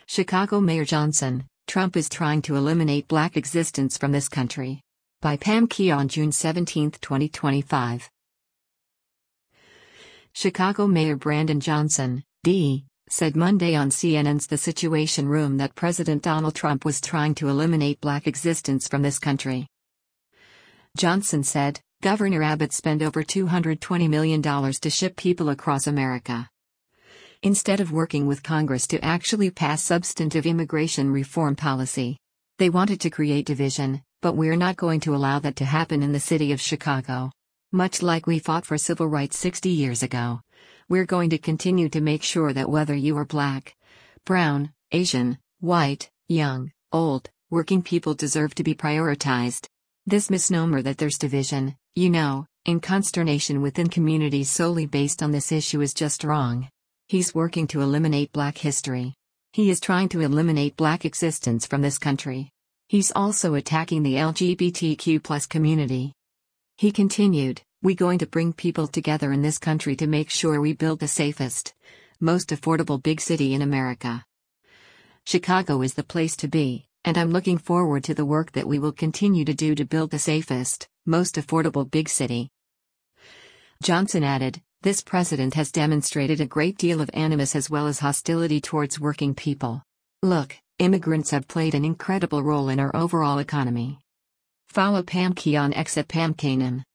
Chicago Mayor Johnson, Trump is trying to eliminate black existence from this country. By Pam Keon, June 17, 2025. Chicago Mayor Brandon Johnson, D., said Monday on CNN's The Situation Room that President Donald Trump was trying to eliminate black existence from this country. Johnson said, Governor Abbott spent over $220 million to ship people across America. Instead of working with Congress to actually pass substantive immigration reform policy. They wanted to create division, but we're not going to allow that to happen in the city of Chicago. Much like we fought for civil rights 60 years ago. We're going to continue to make sure that whether you are black, brown, Asian, white, young, old, working people deserve to be prioritized. This misnomer that there's division, in consternation within communities solely based on this issue is just wrong. He's working to eliminate black history. He is trying to eliminate black existence from this country. He's also attacking the LGBTQ+ community. He continued, we're going to bring people together in this country to make sure we build the safest, most affordable big city in America. Chicago is the place to be, and I'm looking forward to the work that we will continue to do to build the safest, most affordable big city. Johnson added, this president has demonstrated a great deal of animus as well as hostility towards working people. Look, immigrants have played an incredible role in our overall economy. Follow Pam Keon X at Pam Kenan.